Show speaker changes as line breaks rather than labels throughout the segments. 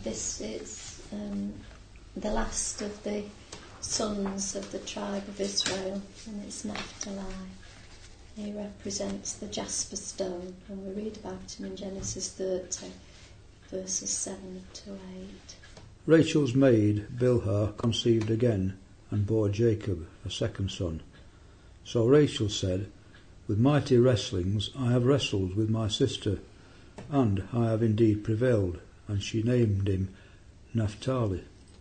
This is the last of the sons of the tribe of Israel, and it's Naphtali. He represents the jasper stone, and we read about him in Genesis 30, verses 7 to 8.
Rachel's maid, Bilhah, conceived again, and bore Jacob, a second son. So Rachel said, "With mighty wrestlings I have wrestled with my sister, and I have indeed prevailed." And she named him Naphtali.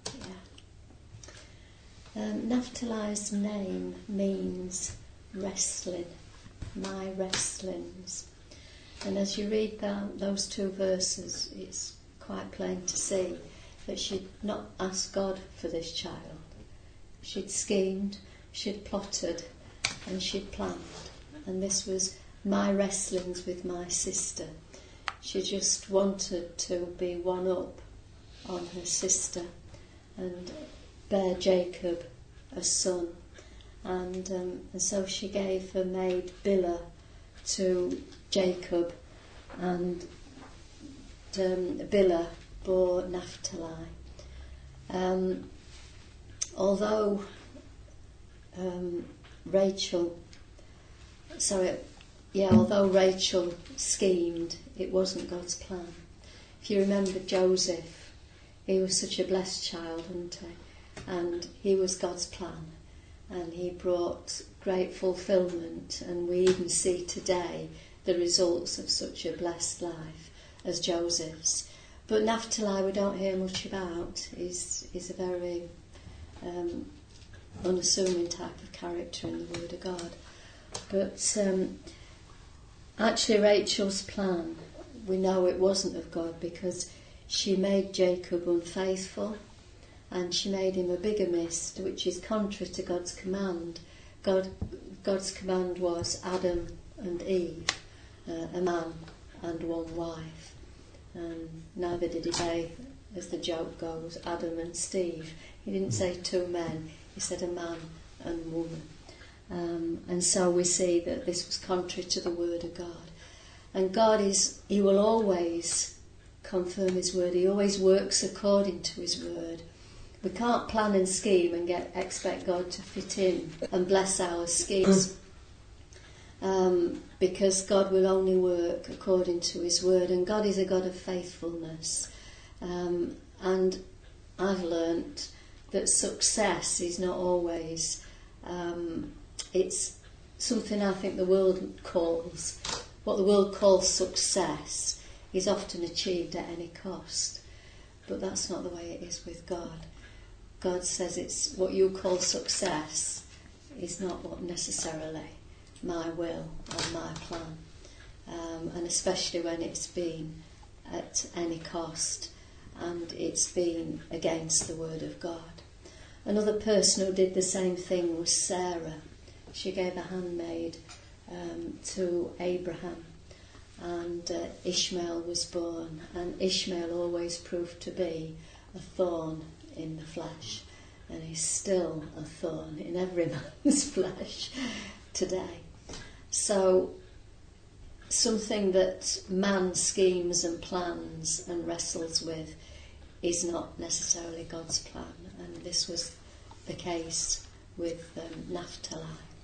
Yeah. Naphtali's name means wrestling, my wrestlings. And as you read those two verses, it's quite plain to see that she'd not asked God for this child. She'd schemed, she'd plotted, and she'd planned. And this was my wrestlings with my sister. She just wanted to be one up on her sister and bear Jacob a son. And so she gave her maid Bilhah to Jacob, and Bilhah bore Naphtali. Although Rachel schemed, it wasn't God's plan. If you remember Joseph, he was such a blessed child, wasn't he? And he was God's plan, and he brought great fulfilment, and we even see today the results of such a blessed life as Joseph's. But Naphtali we don't hear much about. He's a very unassuming type of character in the Word of God. But actually Rachel's plan, we know it wasn't of God, because she made Jacob unfaithful, and she made him a bigamist, which is contrary to God's command. God's command was Adam and Eve, a man and one wife. Neither did he say, as the joke goes, Adam and Steve. He didn't say two men, he said a man and woman. And so we see that this was contrary to the Word of God. And God he will always confirm His Word. He always works according to His Word. We can't plan and scheme and expect God to fit in and bless our schemes, because God will only work according to His Word, and God is a God of faithfulness. And I've learnt that success is not always, it's something I think what the world calls success is often achieved at any cost. But that's not the way it is with God. God says it's what you call success is not what necessarily my will or my plan, and especially when it's been at any cost and it's been against the Word of God. Another person who did the same thing was Sarah. She gave a handmaid to Abraham, and Ishmael was born, and Ishmael always proved to be a thorn in the flesh, and is still a thorn in every man's flesh today. So something that man schemes and plans and wrestles with is not necessarily God's plan, and this was the case with Naphtali.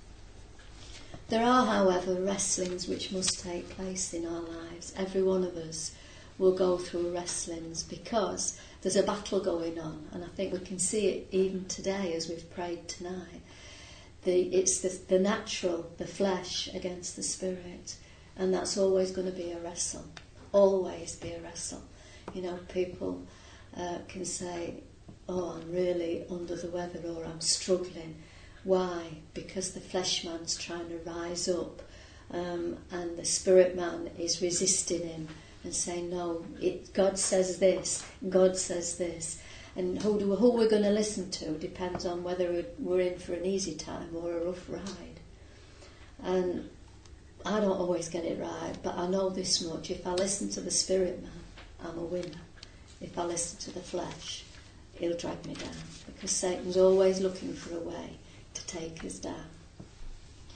There are, however, wrestlings which must take place in our lives. Every one of us will go through wrestlings because there's a battle going on, and I think we can see it even today as we've prayed tonight. It's the natural, the flesh against the spirit, and that's always going to be a wrestle. Always be a wrestle. You know, people can say, "Oh, I'm really under the weather," or "I'm struggling." Why? Because the flesh man's trying to rise up, and the spirit man is resisting him and saying, "No, God says this, God says this." And who we're going to listen to depends on whether we're in for an easy time or a rough ride. And I don't always get it right, but I know this much: if I listen to the spirit man, I'm a winner. If I listen to the flesh, he'll drag me down, because Satan's always looking for a way to take us down.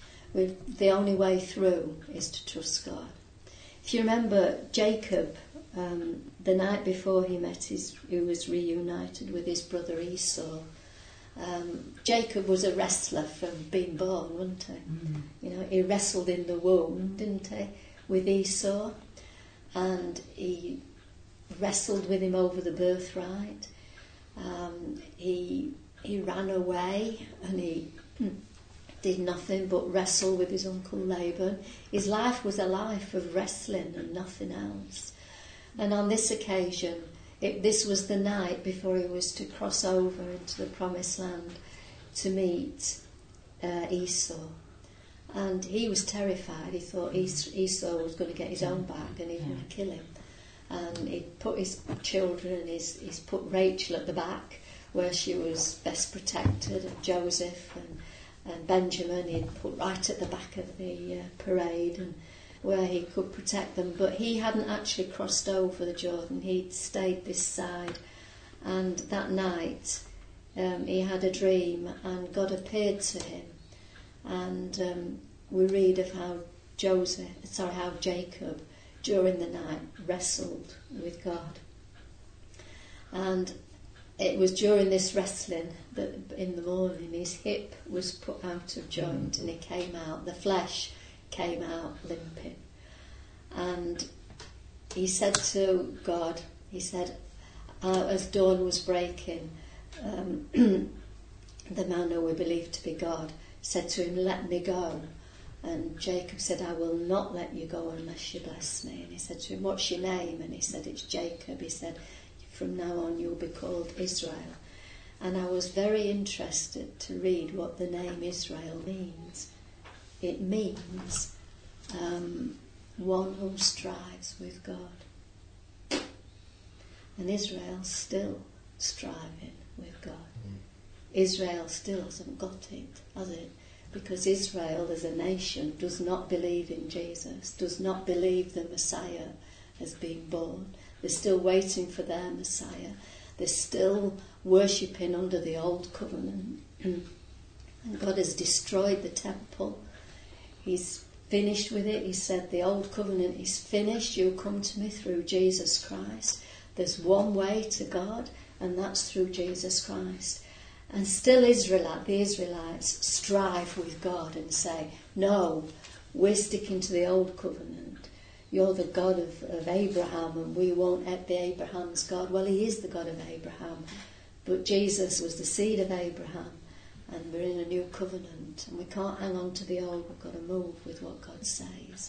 The only way through is to trust God. If you remember, Jacob the night before he was reunited with his brother Esau. Jacob was a wrestler from being born, wasn't he?
Mm.
You know, he wrestled in the womb, didn't he, with Esau, and he wrestled with him over the birthright. He ran away and he did nothing but wrestle with his uncle Laban. His life was a life of wrestling and nothing else. And on this occasion, this was the night before he was to cross over into the promised land to meet Esau. And he was terrified. He thought Esau was going to get his own back and he was going to kill him. And he put his children, he's put Rachel at the back where she was best protected, and Joseph and Benjamin he'd put right at the back of the parade and where he could protect them. But he hadn't actually crossed over the Jordan, he'd stayed this side. And that night he had a dream and God appeared to him. And we read of how Jacob during the night wrestled with God. And it was during this wrestling that in the morning his hip was put out of joint and it came out, the flesh came out limping. And he said to God, he said, as dawn was breaking, the man who we believed to be God said to him, "Let me go." And Jacob said, "I will not let you go unless you bless me." And he said to him, "What's your name?" And he said, "It's Jacob." He said, "From now on you'll be called Israel." And I was very interested to read what the name Israel means. It means one who strives with God. And Israel's still striving with God. Israel still hasn't got it, has it? Because Israel as a nation does not believe in Jesus, does not believe the Messiah has been born. They're still waiting for their Messiah. They're still worshipping under the old covenant. And God has destroyed the temple. He's finished with it. He said the old covenant is finished. You'll come to me through Jesus Christ. There's one way to God, and that's through Jesus Christ. And still the Israelites strive with God and say, "No, we're sticking to the old covenant. You're the God of Abraham and we won't be Abraham's God." Well, he is the God of Abraham, but Jesus was the seed of Abraham and we're in a new covenant and we can't hang on to the old, we've got to move with what God says.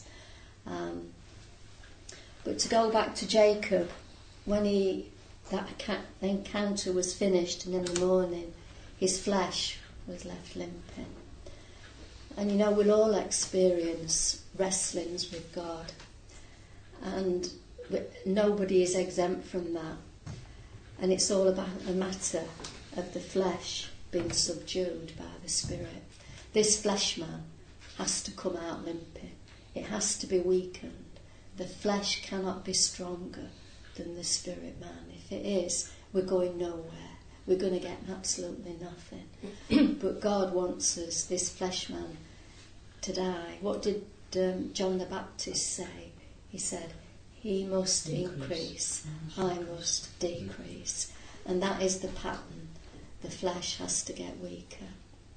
But to go back to Jacob, when that encounter was finished and in the morning his flesh was left limping. And you know, we'll all experience wrestlings with God. And nobody is exempt from that. And it's all about a matter of the flesh being subdued by the Spirit. This flesh man has to come out limping. It has to be weakened. The flesh cannot be stronger than the Spirit man. If it is, we're going nowhere. We're going to get absolutely nothing. But God wants us, this flesh man, to die. What did John the Baptist say? He said, "He must increase, I must decrease." And that is the pattern. The flesh has to get weaker.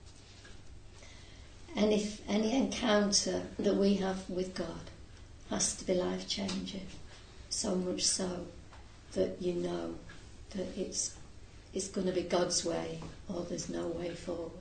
And if any encounter that we have with God has to be life-changing, so much so that you know that it's going to be God's way or there's no way forward.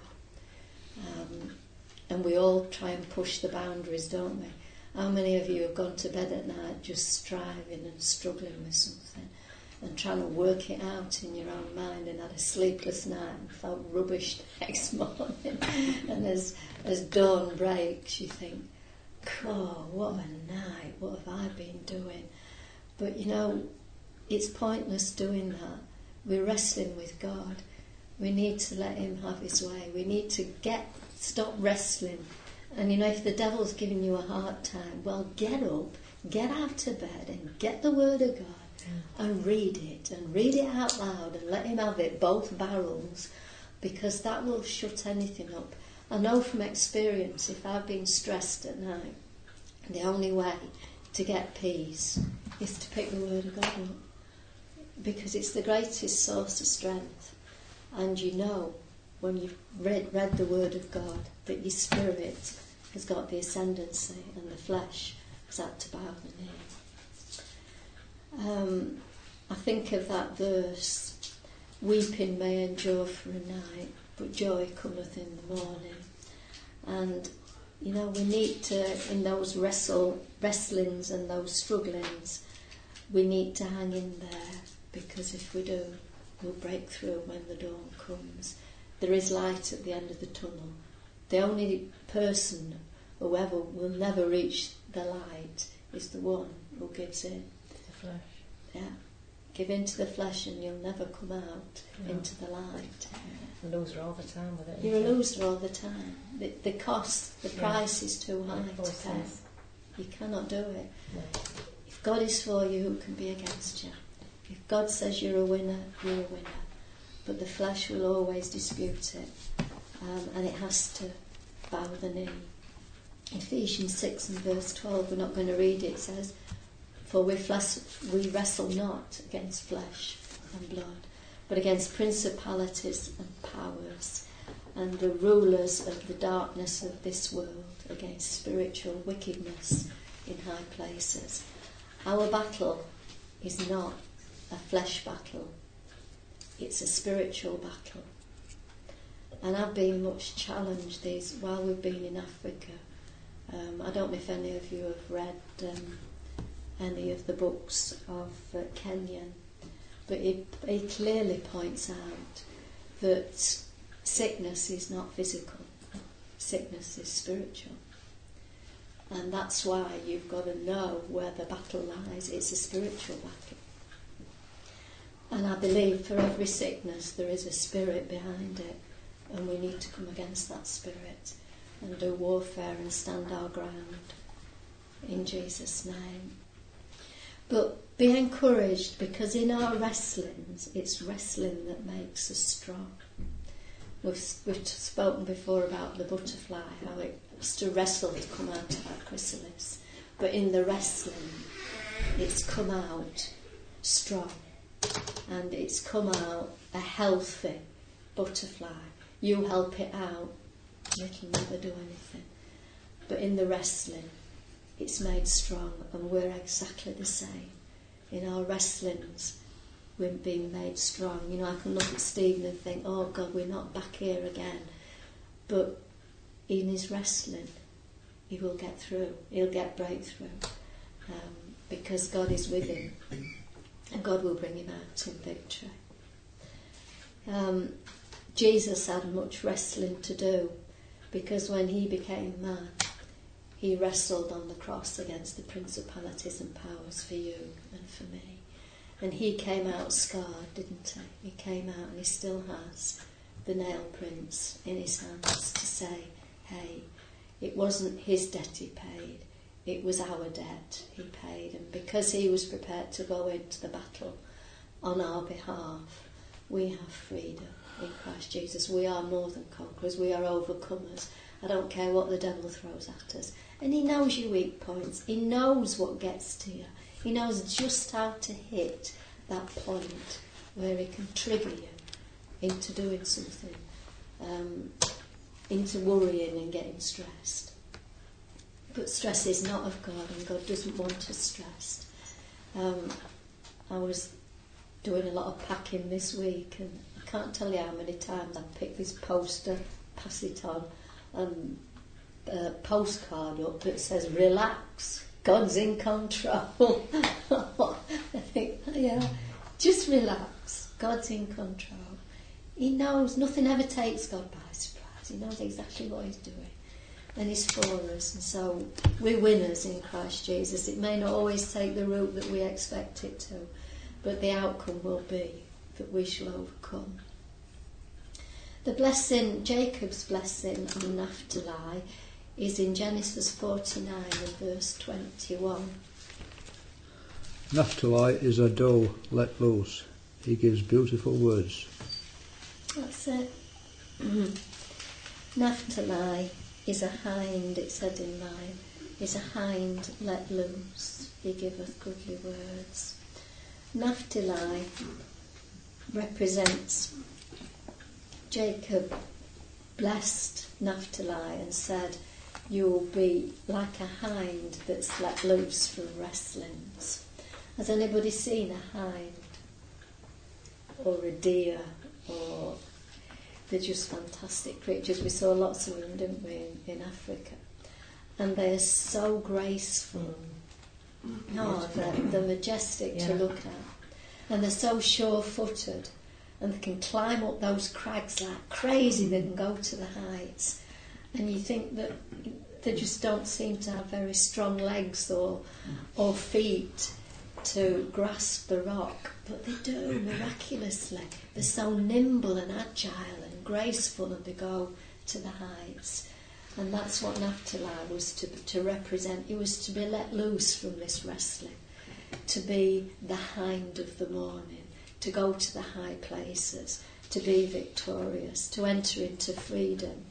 And we all try and push the boundaries, don't we? How many of you have gone to bed at night just striving and struggling with something and trying to work it out in your own mind and had a sleepless night and felt rubbish the next morning? And as dawn breaks, you think, "Oh, what a night, what have I been doing?" But you know, it's pointless doing that. We're wrestling with God. We need to let him have his way. We need to stop wrestling. And you know, if the devil's giving you a hard time, well, get up, get out of bed and get the Word of God and read it out loud and let him have it, both barrels, because that will shut anything up. I know from experience, if I've been stressed at night, the only way to get peace is to pick the Word of God up, because it's the greatest source of strength. And you know, when you've read the Word of God, that your spirit has got the ascendancy and the flesh has had to bow the knee. I think of that verse, weeping may endure for a night, but joy cometh in the morning. And you know, we need to, in those wrestlings and those strugglings, we need to hang in there, because if we do, we'll break through when the dawn comes. There is light at the end of the tunnel. The only person, whoever, will never reach the light is the one who gives in.
The flesh.
Yeah. Give in to the flesh and you'll never come out into the light.
A loser all the time with it.
You're a loser all the time. The cost, the price is too high to pay. You cannot do it.
No.
If God is for you, who can be against you? If God says you're a winner, you're a winner. But the flesh will always dispute it. And it has to bow the knee. Ephesians 6 and verse 12, we're not going to read it, it says, for we wrestle not against flesh and blood, but against principalities and powers, and the rulers of the darkness of this world, against spiritual wickedness in high places. Our battle is not a flesh battle, it's a spiritual battle. And I've been much challenged while we've been in Africa. I don't know if any of you have read any of the books of Kenyon, but he clearly points out that sickness is not physical, sickness is spiritual. And that's why you've got to know where the battle lies. It's a spiritual battle. And I believe for every sickness there is a spirit behind it, and we need to come against that spirit and do warfare and stand our ground in Jesus' name. But be encouraged, because in our wrestlings, it's wrestling that makes us strong. We've spoken before about the butterfly, how it has to wrestle to come out of that chrysalis. But in the wrestling, it's come out strong. And it's come out a healthy butterfly. You help it out, it'll never do anything. But in the wrestling, it's made strong, and we're exactly the same. In our wrestlings, we're being made strong. You know, I can look at Stephen and think, oh God, we're not back here again. But in his wrestling, he will get through. He'll get breakthrough. Because God is with him. And God will bring him out in victory. Jesus had much wrestling to do, because when he became man, he wrestled on the cross against the principalities and powers for you and for me. And he came out scarred, didn't he? He came out, and he still has the nail prints in his hands to say, hey, it wasn't his debt he paid, it was our debt he paid. And because he was prepared to go into the battle on our behalf, we have freedom in Christ Jesus. We are more than conquerors, we are overcomers. I don't care what the devil throws at us. And he knows your weak points. He knows what gets to you. He knows just how to hit that point where he can trigger you into doing something, into worrying and getting stressed. But stress is not of God, and God doesn't want us stressed. I was doing a lot of packing this week, and I can't tell you how many times I've picked this poster, pass it on, a postcard up that says, relax, God's in control. I think, yeah, just relax, God's in control. He knows, nothing ever takes God by surprise. He knows exactly what he's doing, and he's for us. And so we're winners in Christ Jesus. It may not always take the route that we expect it to, but the outcome will be that we shall overcome. The blessing, Jacob's blessing on Naphtali, is in Genesis 49 and verse 21.
Naphtali is a doe let loose. He gives beautiful words.
That's it. Naphtali is a hind, it said in mine. is a hind let loose. He giveth goodly words. Naphtali represents Jacob blessed Naphtali and said, you will be like a hind that's let loose from wrestlings. Has anybody seen a hind? Or a deer? Or they're just fantastic creatures. We saw lots of them, didn't we, in Africa? And they're so graceful. Oh, they're majestic to look at. And they're so sure-footed. And they can climb up those crags like crazy. They can go to the heights. And you think that they just don't seem to have very strong legs or feet to grasp the rock, but they do miraculously. They're so nimble and agile and graceful, and they go to the heights. And that's what Naphtali was to represent. He was to be let loose from this wrestling, to be the hind of the morning, to go to the high places, to be victorious, to enter into freedom.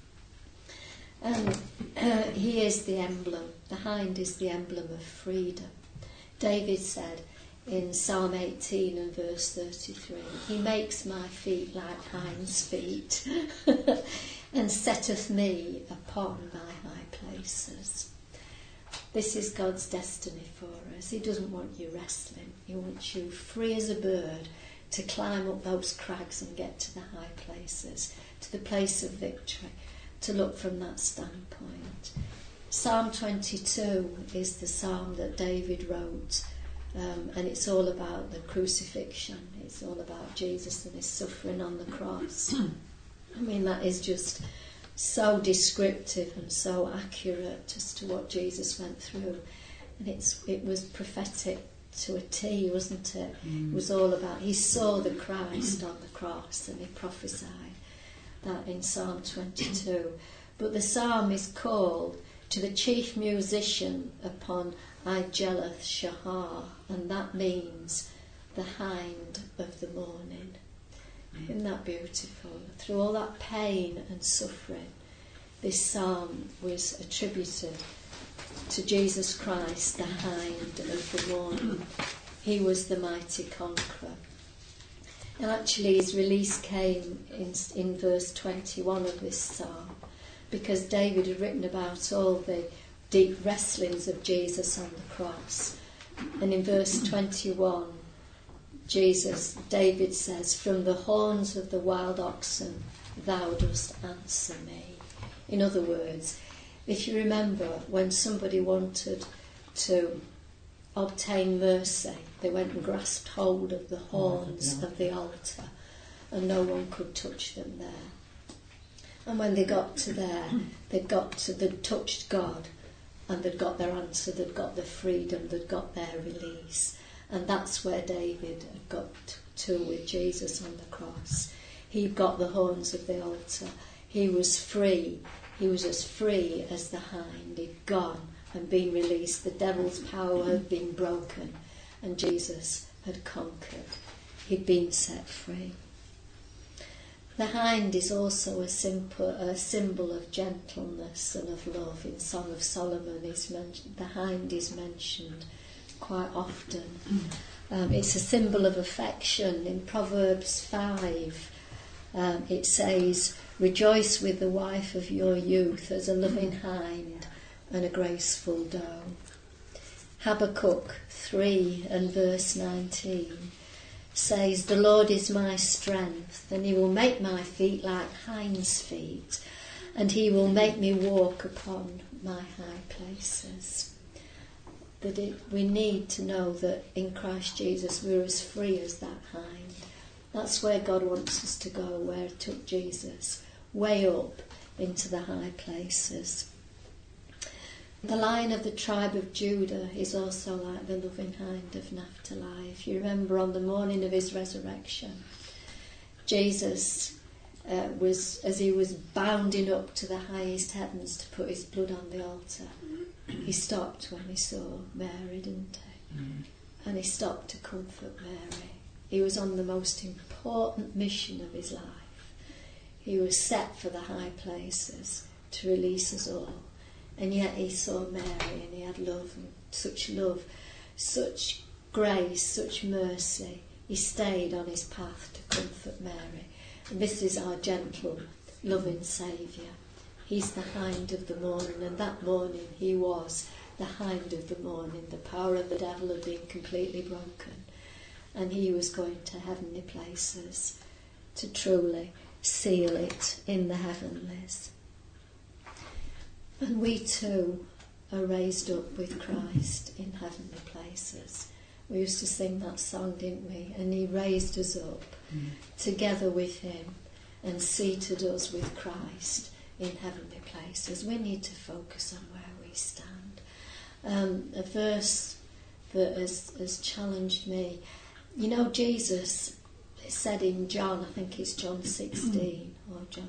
And he is the emblem. The hind is the emblem of freedom. David said in Psalm 18 and verse 33, he makes my feet like hinds' feet and setteth me upon my high places. This is God's destiny for us. He doesn't want you wrestling. He wants you free as a bird to climb up those crags and get to the high places, to the place of victory, to look from that standpoint. Psalm 22 is the psalm that David wrote, and it's all about the crucifixion. It's all about Jesus and his suffering on the cross. I mean, that is just so descriptive and so accurate as to what Jesus went through. And it was prophetic to a T, wasn't it? It was all about, he saw the Christ on the cross and he prophesied that in Psalm 22. But the psalm is called to the chief musician upon Ijeleth Shahar, and that means the hind of the morning. Isn't that beautiful? Through all that pain and suffering, this psalm was attributed to Jesus Christ, the hind of the morning. He was the mighty conqueror. And actually his release came in verse 21 of this psalm, because David had written about all the deep wrestlings of Jesus on the cross. And in verse 21, David says, from the horns of the wild oxen thou dost answer me. In other words, if you remember when somebody wanted to obtain mercy, they went and grasped hold of the horns of the altar and no one could touch them there. And when they got to there, they'd touched God and they'd got their answer, they'd got their freedom, they'd got their release. And that's where David had got to with Jesus on the cross. He got the horns of the altar. He was free. He was as free as the hind. He'd gone and been released. The devil's power had been broken and Jesus had conquered. He'd been set free. The hind is also a symbol of gentleness and of love. In Song of Solomon, the hind is mentioned quite often. It's a symbol of affection. In Proverbs 5, it says, rejoice with the wife of your youth as a loving hind and a graceful doe. Habakkuk 3 and verse 19 says, the Lord is my strength, and he will make my feet like hinds' feet, and he will make me walk upon my high places. That we need to know that in Christ Jesus we're as free as that hind. That's where God wants us to go, where he took Jesus, way up into the high places. The Lion of the tribe of Judah is also like the loving hind of Naphtali. If you remember, on the morning of his resurrection, Jesus was, as he was bounding up to the highest heavens to put his blood on the altar, he stopped when he saw Mary, didn't he? And he stopped to comfort Mary. He was on the most important mission of his life. He was set for the high places to release us all And yet he saw Mary and he had love, such grace, such mercy. He stayed on his path to comfort Mary. And this is our gentle, loving Saviour. He's the hind of the morning, and that morning he was the hind of the morning. The power of the devil had been completely broken, and he was going to heavenly places to truly seal it in the heavenlies. And we too are raised up with Christ in heavenly places. We used to sing that song, didn't we? And he raised us up together with him and seated us with Christ in heavenly places. We need to focus on where we stand. A verse that has challenged me. You know, Jesus said in John, I think it's John 16 or John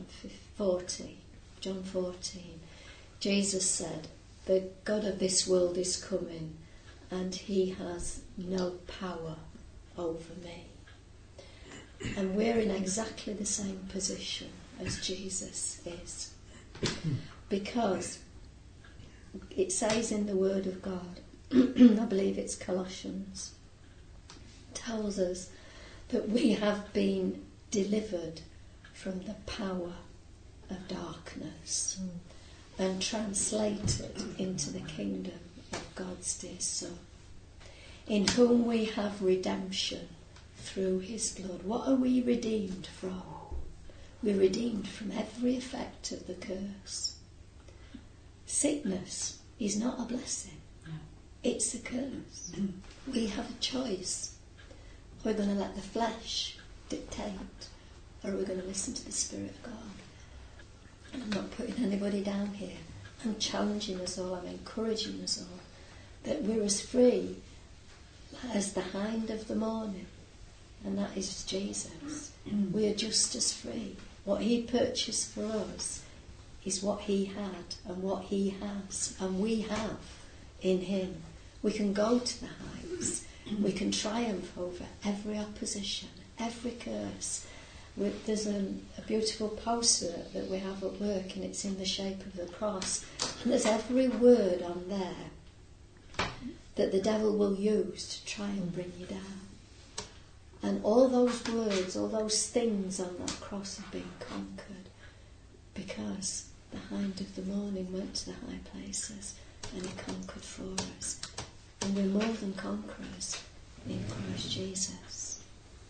14, Jesus said, the God of this world is coming and he has no power over me. And we're in exactly the same position as Jesus is. Because it says in the Word of God, I believe it's Colossians, tells us that we have been delivered from the power of darkness and translated into the kingdom of God's dear Son, in whom we have redemption through his blood. What are we redeemed from? We're redeemed from every effect of the curse. Sickness is not a blessing. No. It's a curse. We have a choice. We're going to let the flesh dictate, or are we going to listen to the Spirit of God? And I'm not putting anybody down here. I'm challenging us all, I'm encouraging us all, that we're as free as the hind of the morning, and that is Jesus. We are just as free. What he purchased for us is what he had and what he has, and we have in him. We can go to the heights. We can triumph over every opposition, every curse. There's a beautiful poster that we have at work, and it's in the shape of the cross, and there's every word on there that the devil will use to try and bring you down. And all those words, all those things on that cross have been conquered because the hind of the morning went to the high places and he conquered for us. And we're more than conquerors in Christ Jesus.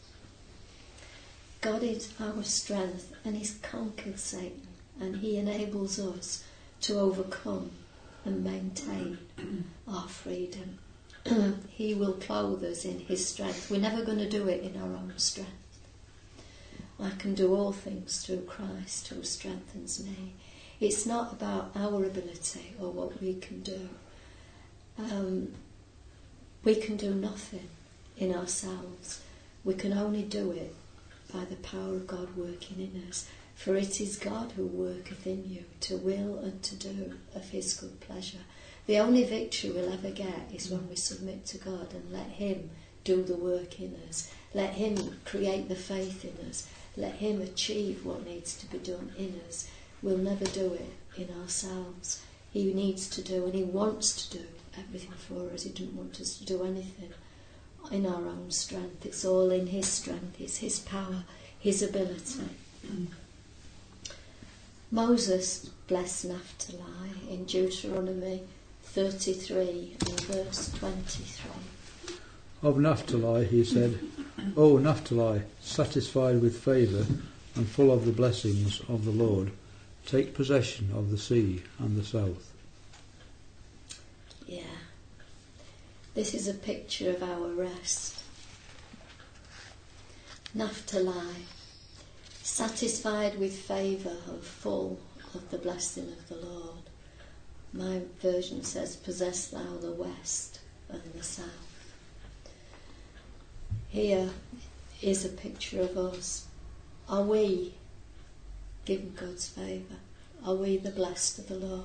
God is our strength, and he's conquered Satan, and he enables us to overcome and maintain our freedom. He will clothe us in his strength. We're never going to do it in our own strength. I can do all things through Christ who strengthens me. It's not about our ability or what we can do. We can do nothing in ourselves. We can only do it by the power of God working in us. For it is God who worketh in you to will and to do of his good pleasure. The only victory we'll ever get is when we submit to God and let him do the work in us. Let him create the faith in us. Let him achieve what needs to be done in us. We'll never do it in ourselves. He needs to do, and he wants to do everything for us. He doesn't want us to do anything in our own strength. It's all in his strength. It's his power, his ability. Moses blessed Naphtali in Deuteronomy 33 and verse 23.
Of Naphtali he said, O Naphtali, satisfied with favour and full of the blessings of the Lord, take possession of the sea and the south.
Yeah. This is a picture of our rest. Naphtali, satisfied with favour and full of the blessing of the Lord. My version says, possess thou the west and the south. Here is a picture of us. Are we given God's favour? Are we the blessed of the Lord?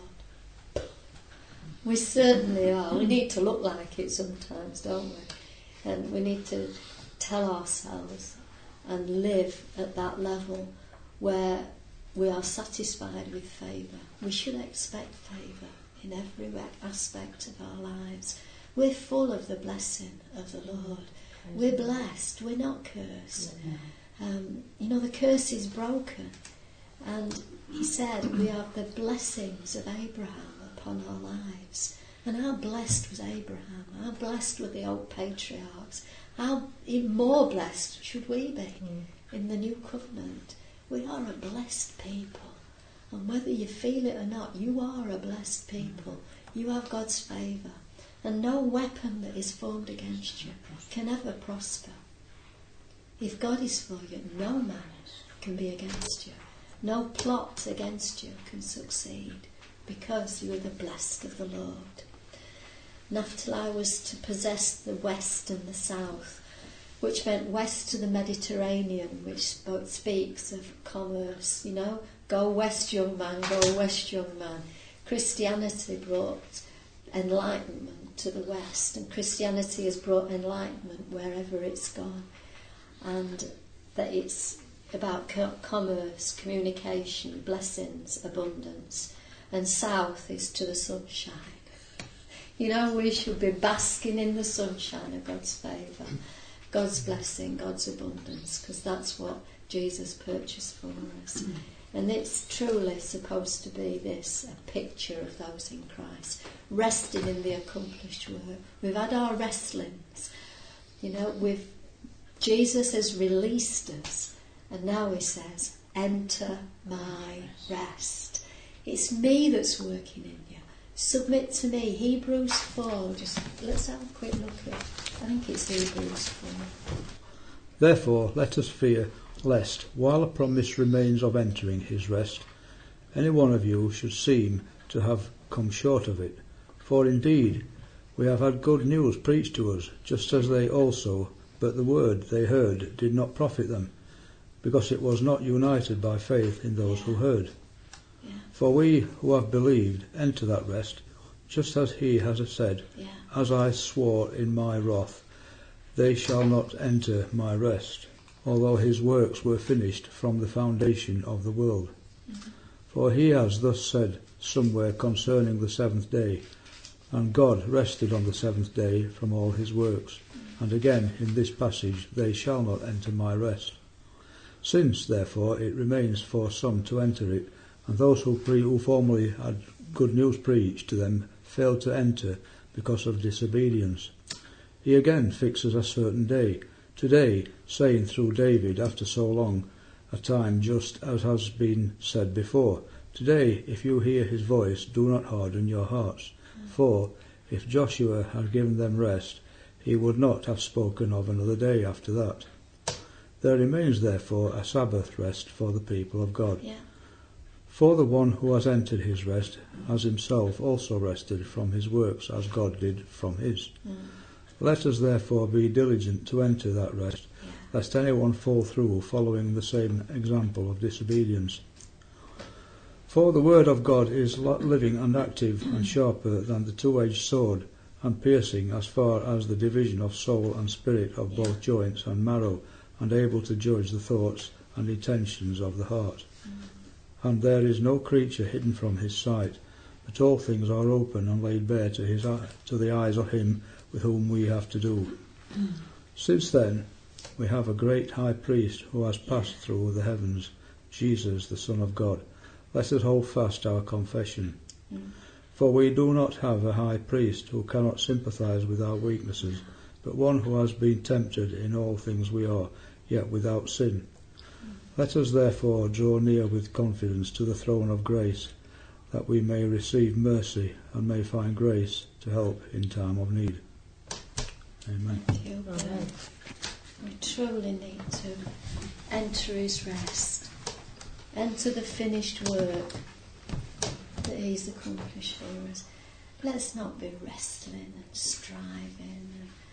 We certainly are. We need to look like it sometimes, don't we? And we need to tell ourselves and live at that level where we are satisfied with favour. We should expect favour in every aspect of our lives. We're full of the blessing of the Lord. We're blessed. We're not cursed. The curse is broken. And he said we have the blessings of Abraham upon our lives. And how blessed was Abraham? How blessed were the old patriarchs? How even more blessed should we be in the new covenant? We are a blessed people. And whether you feel it or not, you are a blessed people. You have God's favour. And no weapon that is formed against you can ever prosper. If God is for you, no man can be against you. No plot against you can succeed, because you are the blessed of the Lord. Naphtali was to possess the west and the south, which meant west to the Mediterranean, which speaks of commerce. Go west, young man, go west, young man. Christianity brought enlightenment to the west, and Christianity has brought enlightenment wherever it's gone. And that it's about commerce, communication, blessings, abundance. And south is to the sunshine. We should be basking in the sunshine of God's favour, God's blessing, God's abundance, because that's what Jesus purchased for us. And it's truly supposed to be a picture of those in Christ, resting in the accomplished work. We've had our wrestlings. Jesus has released us, and now he says, enter my rest. It's me that's working in you. Submit to me. Hebrews 4. Let's have a quick look at it. I think it's Hebrews 4.
Therefore, let us fear, lest, while a promise remains of entering his rest, any one of you should seem to have come short of it. For indeed, we have had good news preached to us, just as they also, but the word they heard did not profit them, because it was not united by faith in those who heard. For we who have believed enter that rest, just as he has said, as I swore in my wrath, they shall not enter my rest, although his works were finished from the foundation of the world. For he has thus said somewhere concerning the seventh day, and God rested on the seventh day from all his works. And again in this passage, they shall not enter my rest. Since, therefore, it remains for some to enter it, and those who formerly had good news preached to them failed to enter because of disobedience, he again fixes a certain day, today, saying through David after so long a time, just as has been said before, today, if you hear his voice, do not harden your hearts. For if Joshua had given them rest, he would not have spoken of another day after that. There remains therefore a Sabbath rest for the people of God. For the one who has entered his rest has himself also rested from his works, as God did from his. Let us therefore be diligent to enter that rest, lest anyone fall through following the same example of disobedience. For the word of God is living and active and sharper than the two-edged sword, and piercing as far as the division of soul and spirit, of both joints and marrow, and able to judge the thoughts and intentions of the heart. And there is no creature hidden from his sight, but all things are open and laid bare to the eyes of him with whom we have to do. Since then, we have a great high priest who has passed through the heavens, Jesus, the Son of God. Let us hold fast our confession. For we do not have a high priest who cannot sympathize with our weaknesses, but one who has been tempted in all things we are, yet without sin. Let us therefore draw near with confidence to the throne of grace, that we may receive mercy and may find grace to help in time of need. Amen.
Thank you. Amen. We truly need to enter his rest, enter the finished work that he's accomplished for us. Let's not be wrestling and striving.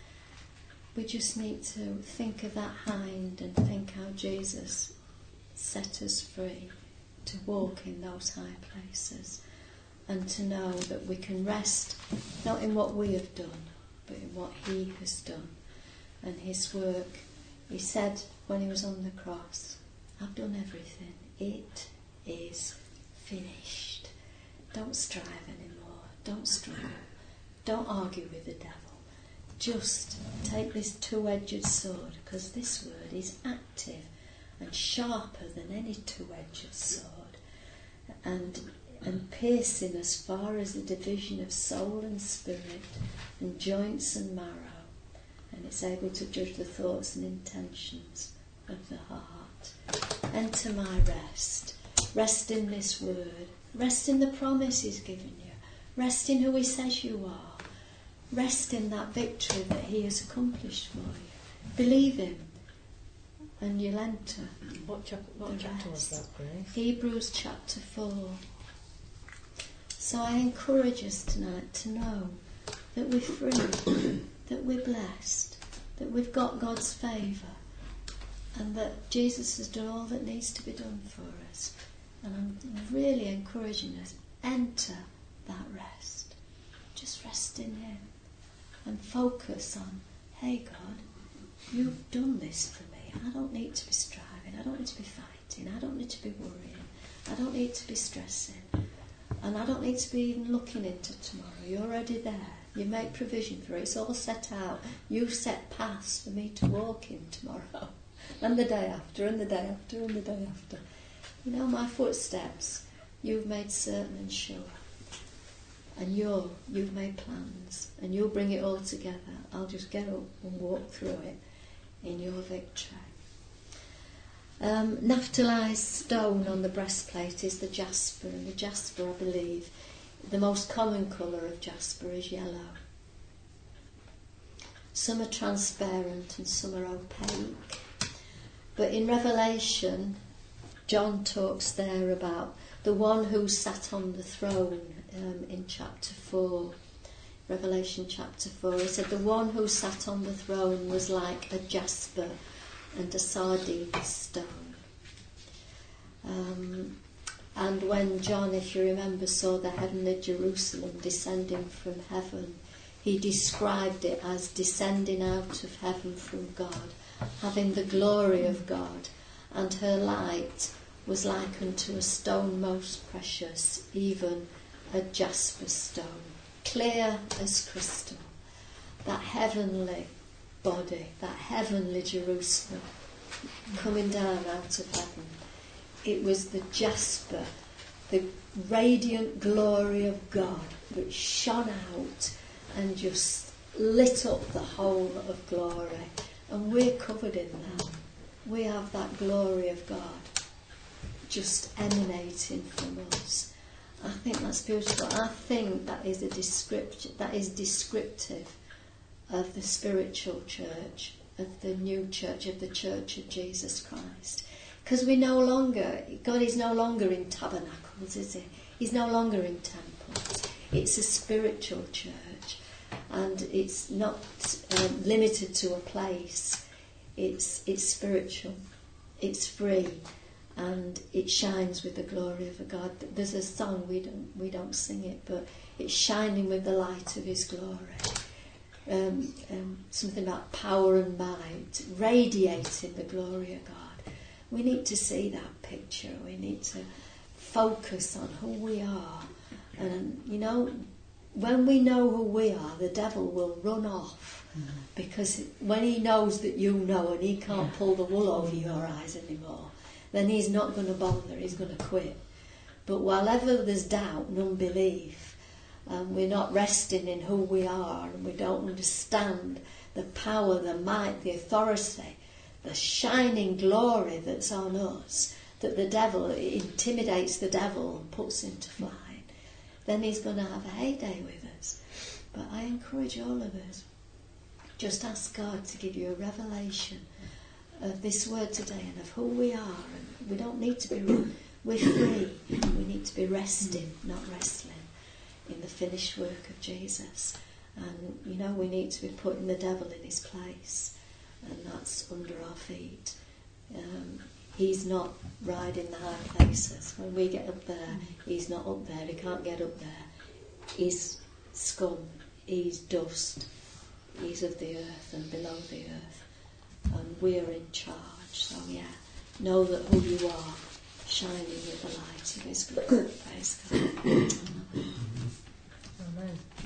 We just need to think of that hind and think how Jesus set us free to walk in those high places, and to know that we can rest not in what we have done, but in what he has done and his work. He said when he was on the cross, I've done everything. It is finished. Don't strive anymore. Don't struggle. Don't argue with the devil. Just take this two-edged sword, because this word is active and sharper than any two-edged sword, and piercing as far as the division of soul and spirit and joints and marrow, and it's able to judge the thoughts and intentions of the heart. Enter my rest. Rest in this word. Rest in the promise he's given you. Rest in who he says you are. Rest in that victory that he has accomplished for you. Believe him, and you'll enter.
What chapter was that, Grace?
Hebrews chapter 4. So I encourage us tonight to know that we're free, that we're blessed, that we've got God's favour, and that Jesus has done all that needs to be done for us. And I'm really encouraging us, enter that rest. Just rest in him and focus on, hey God, you've done this for me. I don't need to be striving, I don't need to be fighting, I don't need to be worrying, I don't need to be stressing, and I don't need to be even looking into tomorrow. You're already there. You make provision for it. It's all set out. You've set paths for me to walk in tomorrow, and the day after, and the day after, and the day after. You know, my footsteps, you've made certain and sure. And you've made plans, and you'll bring it all together. I'll just get up and walk through it in your victory. Naphtali's stone on the breastplate is the jasper, and the jasper, I believe, the most common colour of jasper is yellow. Some are transparent and some are opaque. But in Revelation, John talks there about the one who sat on the throne in chapter 4. Revelation chapter 4. He said the one who sat on the throne was like a jasper and a sardine stone. And when John, if you remember, saw the heavenly Jerusalem descending from heaven, he described it as descending out of heaven from God, having the glory of God, and her light was like unto a stone most precious, even a jasper stone, clear as crystal. That heavenly body, that heavenly Jerusalem coming down out of heaven, it was the jasper, the radiant glory of God that shone out and just lit up the whole of glory. And we're covered in that. We have that glory of God just emanating from us. I think that's beautiful. I think that is descriptive of the spiritual church, of the new church, of the Church of Jesus Christ. Because God is no longer in tabernacles, is he? He's no longer in temples. It's a spiritual church, and it's not limited to a place. It's spiritual, it's free, and it shines with the glory of a God. There's a song, we don't sing it, but it's shining with the light of his glory. Something about power and might, radiating the glory of God. We need to see that picture. We need to focus on who we are. And, you know, when we know who we are, the devil will run off. Mm-hmm. Because when he knows that you know and he can't pull the wool over your eyes anymore, then he's not going to bother, he's going to quit. But wherever there's doubt and unbelief, and we're not resting in who we are, and we don't understand the power, the might, the authority, the shining glory that's on us, that the devil intimidates the devil and puts him to flight, then he's going to have a heyday with us. But I encourage all of us, just ask God to give you a revelation of this word today and of who we are. And we don't need to be, we're free. We need to be resting, not wrestling, in the finished work of Jesus. And, you know, we need to be putting the devil in his place. And that's under our feet. He's not riding the high places. When we get up there, he's not up there. He can't get up there. He's scum. He's dust. He's of the earth and below the earth. And we're in charge. So, yeah, know that who you are, shining with the light of his glory. Praise God.
Amen.